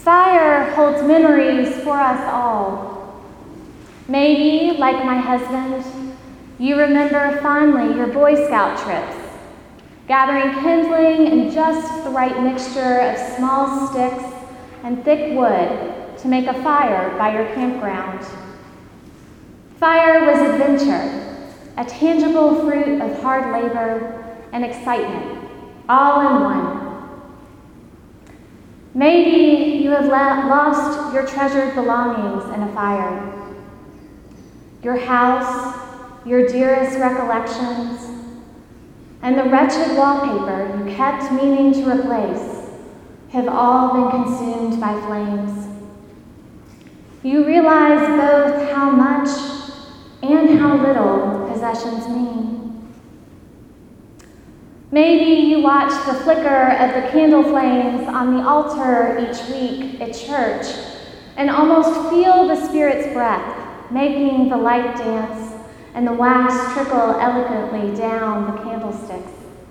Fire holds memories for us all. Maybe, like my husband, you remember fondly your Boy Scout trips, gathering kindling in just the right mixture of small sticks and thick wood to make a fire by your campground. Fire was adventure, a tangible fruit of hard labor and excitement, all in one. Maybe you have lost your treasured belongings in a fire. Your house, your dearest recollections, and the wretched wallpaper you kept meaning to replace have all been consumed by flames. You realize both how much and how little possessions mean. Maybe you watch the flicker of the candle flames on the altar each week at church and almost feel the Spirit's breath making the light dance and the wax trickle elegantly down the candlesticks.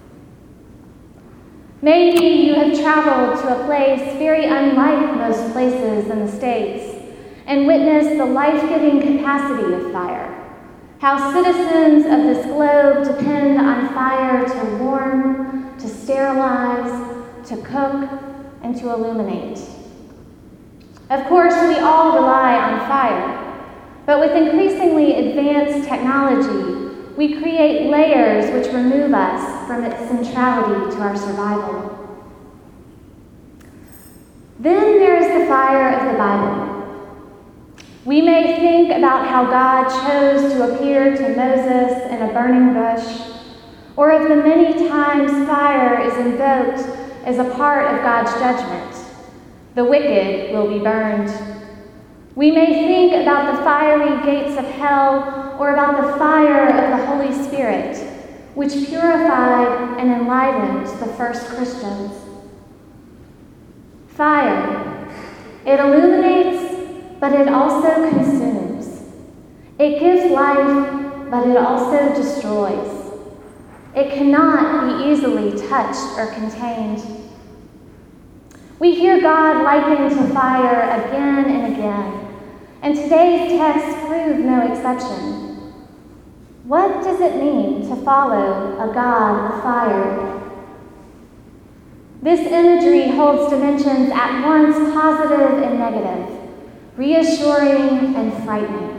Maybe you have traveled to a place very unlike most places in the States and witnessed the life-giving capacity of fire. How citizens of this globe depend on fire to warm, to sterilize, to cook, and to illuminate. Of course, we all rely on fire, but with increasingly advanced technology, we create layers which remove us from its centrality to our survival. Then there is the fire of the Bible. We may think about how God chose to appear to Moses in a burning bush, or of the many times fire is invoked as a part of God's judgment. The wicked will be burned. We may think about the fiery gates of hell, or about the fire of the Holy Spirit, which purified and enlivened the first Christians. Fire, it illuminates, but it also consumes. It gives life, but it also destroys. It cannot be easily touched or contained. We hear God likened to fire again and again, and today's texts prove no exception. What does it mean to follow a God of fire? This imagery holds dimensions at once positive and negative, reassuring and frightening.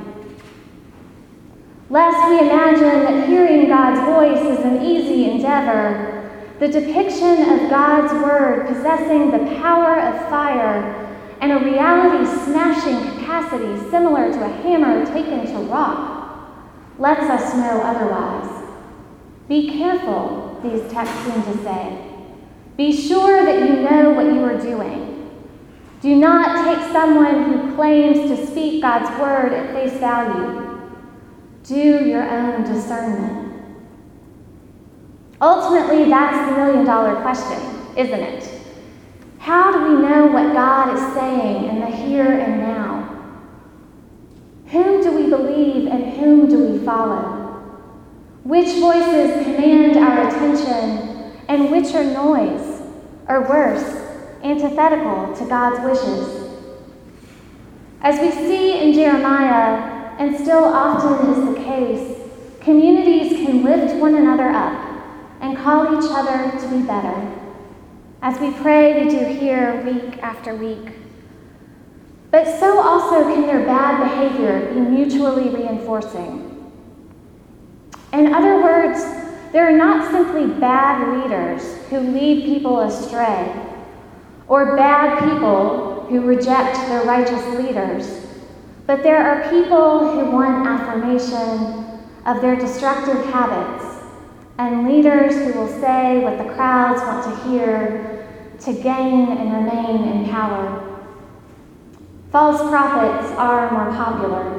Lest we imagine that hearing God's voice is an easy endeavor, the depiction of God's word possessing the power of fire and a reality-smashing capacity similar to a hammer taken to rock lets us know otherwise. Be careful, these texts seem to say. Be sure that you know what you are doing. Do not take someone who claims to speak God's word at face value. Do your own discernment. Ultimately, that's the million-dollar question, isn't it? How do we know what God is saying in the here and now? Whom do we believe and whom do we follow? Which voices command our attention and which are noise, or worse, antithetical to God's wishes? As we see in Jeremiah, and still often is the case, communities can lift one another up and call each other to be better. As we pray, we do here week after week. But so also can their bad behavior be mutually reinforcing. In other words, there are not simply bad leaders who lead people astray, or bad people who reject their righteous leaders, but there are people who want affirmation of their destructive habits, and leaders who will say what the crowds want to hear to gain and remain in power. False prophets are more popular.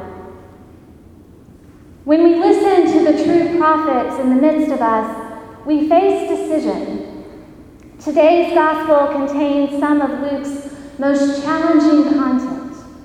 When we listen to the true prophets in the midst of us, we face decision. Today's gospel contains some of Luke's most challenging content.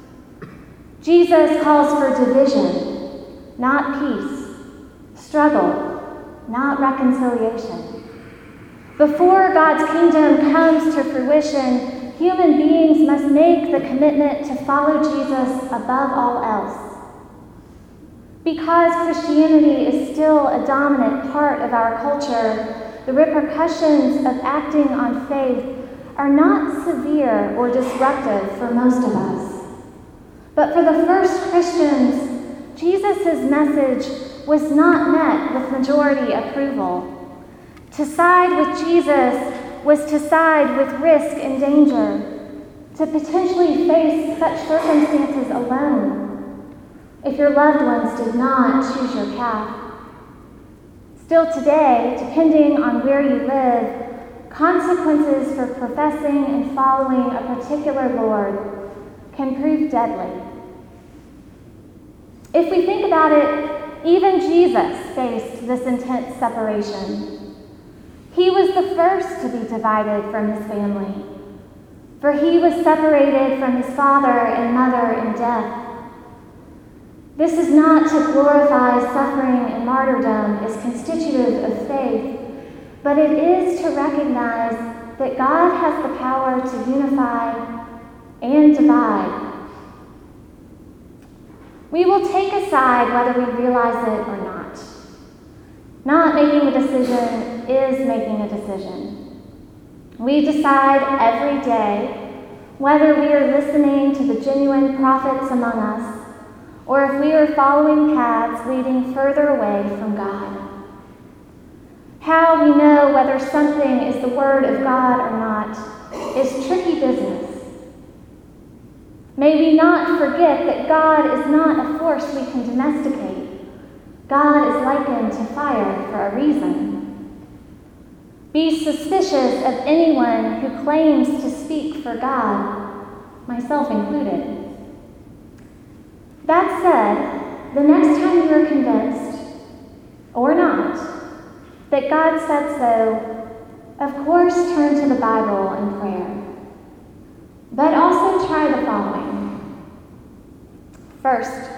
Jesus calls for division, not peace, struggle, not reconciliation. Before God's kingdom comes to fruition, human beings must make the commitment to follow Jesus above all else. Because Christianity is still a dominant part of our culture, the repercussions of acting on faith are not severe or disruptive for most of us. But for the first Christians, Jesus' message was not met with majority approval. To side with Jesus was to side with risk and danger, to potentially face such circumstances alone if your loved ones did not choose your path. Still today, depending on where you live, consequences for professing and following a particular Lord can prove deadly. If we think about it, even Jesus faced this intense separation. He was the first to be divided from his family, for he was separated from his father and mother in death. This is not to glorify suffering and martyrdom as constitutive of faith, but it is to recognize that God has the power to unify and divide. We will take a side whether we realize it or not. Not making a decision is making a decision. We decide every day whether we are listening to the genuine prophets among us or if we are following paths leading further away from God. How we know whether something is the word of God or not is tricky business. May we not forget that God is not a force we can domesticate. God is likened to fire for a reason. Be suspicious of anyone who claims to speak for God, myself included. That said, the next time you are convinced, or not, that God said so, of course turn to the Bible and prayer. But also try the following. First,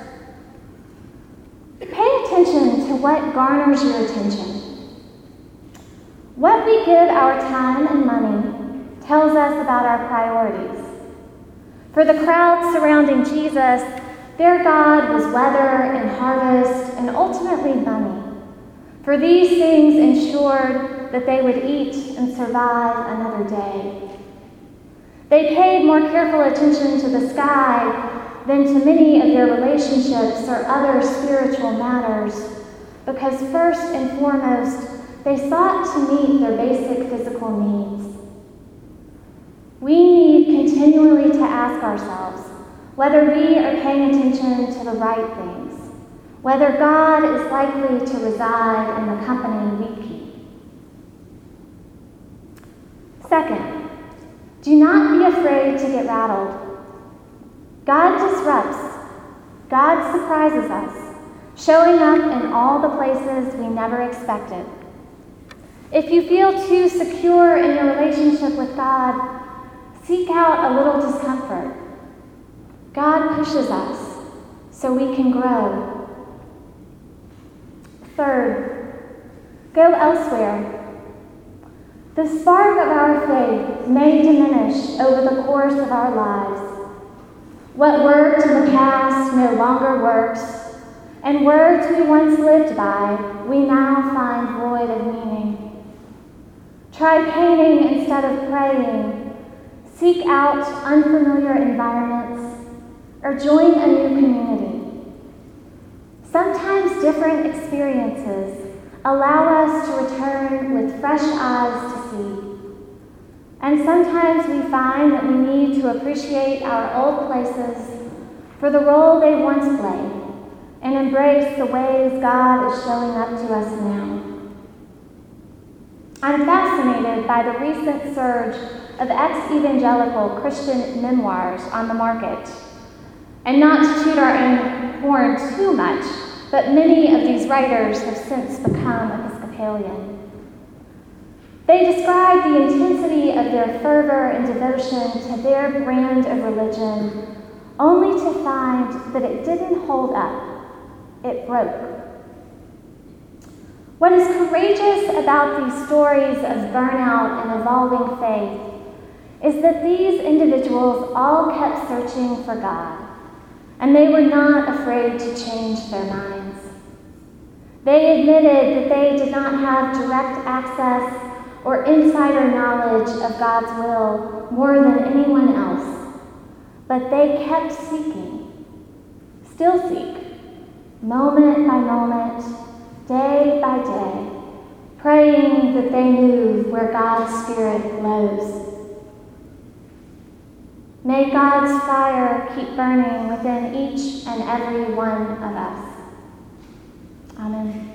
pay attention to what garners your attention. What we give our time and money tells us about our priorities. For the crowd surrounding Jesus, their God was weather and harvest and ultimately money. For these things ensured that they would eat and survive another day. They paid more careful attention to the sky than to many of their relationships or other spiritual matters, because first and foremost, they sought to meet their basic physical needs. We need continually to ask ourselves whether we are paying attention to the right things, whether God is likely to reside in the company we keep. Second, do not be afraid to get rattled. God disrupts. God surprises us, showing up in all the places we never expected. If you feel too secure in your relationship with God, seek out a little discomfort. God pushes us so we can grow. Third, go elsewhere. The spark of our faith may diminish over the course of our lives. What worked in the past no longer works, and words we once lived by, we now find void of meaning. Try painting instead of praying. Seek out unfamiliar environments, or join a new community. Sometimes different experiences allow us to return with fresh eyes to see. And sometimes we find that we need to appreciate our old places for the role they once played and embrace the ways God is showing up to us now. I'm fascinated by the recent surge of ex-evangelical Christian memoirs on the market. And not to toot our own horn too much, but many of these writers have since become Episcopalian. They describe the intensity of their fervor and devotion to their brand of religion, only to find that it didn't hold up. It broke. What is courageous about these stories of burnout and evolving faith is that these individuals all kept searching for God, and they were not afraid to change their minds. They admitted that they did not have direct access or insider knowledge of God's will more than anyone else, but they kept seeking, still seek, moment by moment, day by day, praying that they knew where God's Spirit glows. May God's fire keep burning within each and every one of us. Amen.